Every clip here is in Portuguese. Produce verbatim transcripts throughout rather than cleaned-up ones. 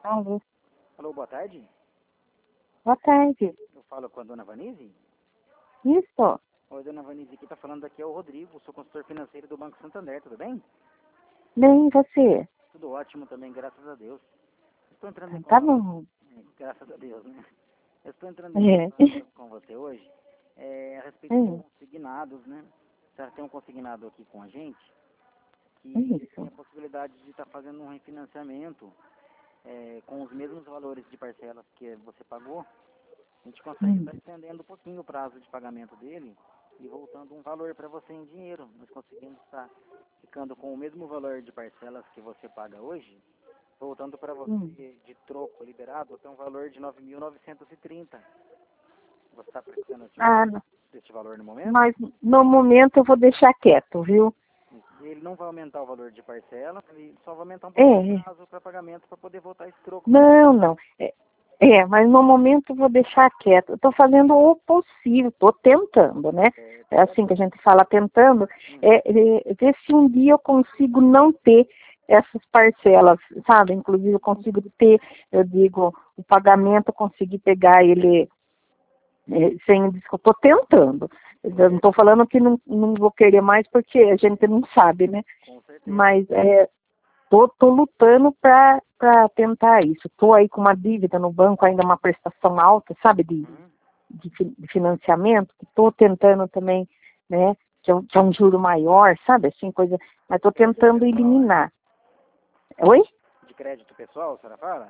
Alô, Alô, boa tarde. boa tarde. Eu falo com a dona Vanise. Isso? Oi, dona Vanise, aqui tá falando aqui é o Rodrigo, sou consultor financeiro do Banco Santander, tudo bem? Bem, e você? Tudo ótimo também, graças a Deus. Estou entrando em Tá contato, bom. graças a Deus, né? Eu estou entrando em É. contato com você hoje é, a respeito de É, consignados, né? Você tem um consignado aqui com a gente que é ele tem isso. a possibilidade de estar fazendo um refinanciamento é, com os mesmos valores de parcelas que você pagou. A gente consegue Hum. estar estendendo um pouquinho o prazo de pagamento dele e voltando um valor para você em dinheiro. Nós conseguimos estar ficando com o mesmo valor de parcelas que você paga hoje, voltando para Hum. você de troco liberado até um valor de nove mil novecentos e trinta. Você está precisando desse Ah, valor, não. desse valor no momento? Mas no momento eu vou deixar quieto, viu? Ele não vai aumentar o valor de parcela, ele só vai aumentar um pouquinho É, o é. prazo para pagamento para poder voltar esse troco. Não, não. É, é, mas no momento eu vou deixar quieto. Eu tô fazendo o possível, tô tentando, né? É, É assim que a gente fala, tentando. É, é, ver se um dia eu consigo não ter essas parcelas, sabe? Inclusive eu consigo ter, eu digo, o pagamento, eu consegui pegar ele é, sem disco. Estou tentando. Eu não estou falando que não, não vou querer mais, porque a gente não sabe, né? com certeza. Mas é, tô, tô lutando para tentar isso. Estou aí com uma dívida no banco, ainda uma prestação alta, sabe, de, Hum, de, fi- de financiamento. Estou tentando também, né, que é, um, que é um juro maior, sabe, assim, coisa. Mas estou tentando eliminar. Oi? de crédito pessoal, a senhora fala?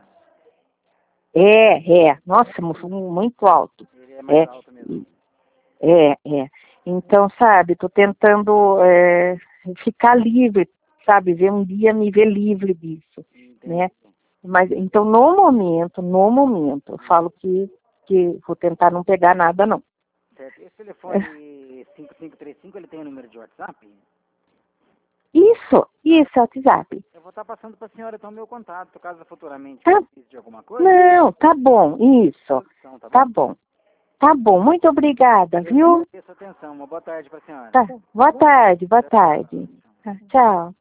É, é. Nossa, mu- muito alto. Ele é mais É, alto mesmo. é, é. Então, sabe, tô tentando é, ficar livre, sabe, ver um dia me ver livre disso, Entendi. né? Mas, então, no momento, no momento, eu falo que, que vou tentar não pegar nada, não. Certo. Esse telefone cinco cinco três cinco, ele tem o número de WhatsApp? Isso, isso, WhatsApp. Eu vou estar passando para a senhora então meu contato, caso futuramente Tá, precise de alguma coisa. não, tá bom, isso, Então, tá tá bom? bom. Tá bom, muito obrigada, Eu que viu? agradeço a atenção. Uma boa tarde para a senhora. Tá, boa tarde, boa tarde. Tá, tchau.